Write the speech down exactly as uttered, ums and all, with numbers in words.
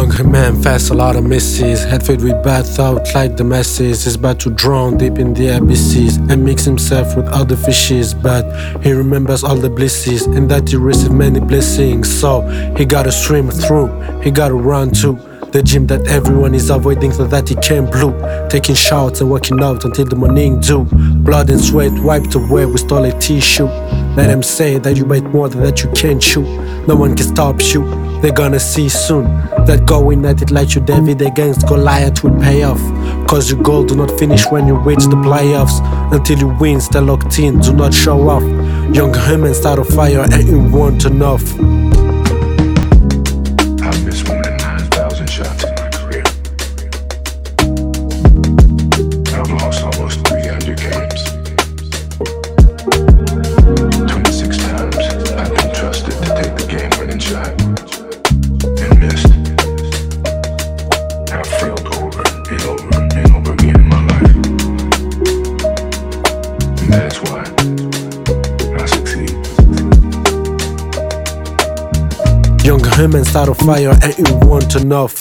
Young man, fast, a lot of misses. Head filled with bad thoughts like the masses. He's about to drown deep in the abysses and mix himself with other fishes. But he remembers all the blisses and that he received many blessings. So he gotta swim through, he gotta run to the gym that everyone is avoiding so that he can blue. Taking showers and working out until the morning dew. Blood and sweat wiped away with toilet tissue. Let them say that you weigh more than that you can chew. No one can stop you, they're gonna see soon that going at it like you David against Goliath will pay off. Cause your goal do not finish when you reach the playoffs. Until you win, stay locked in, do not show off. Young humans start a fire and you want enough. I've missed more than nine thousand shots in my career. I've lost almost three hundred games. twenty-six times I've been trusted to take the game-winning shot and missed. I've failed over and over and over again in my life. And that is why I succeed. Young humans start a fire and you want enough.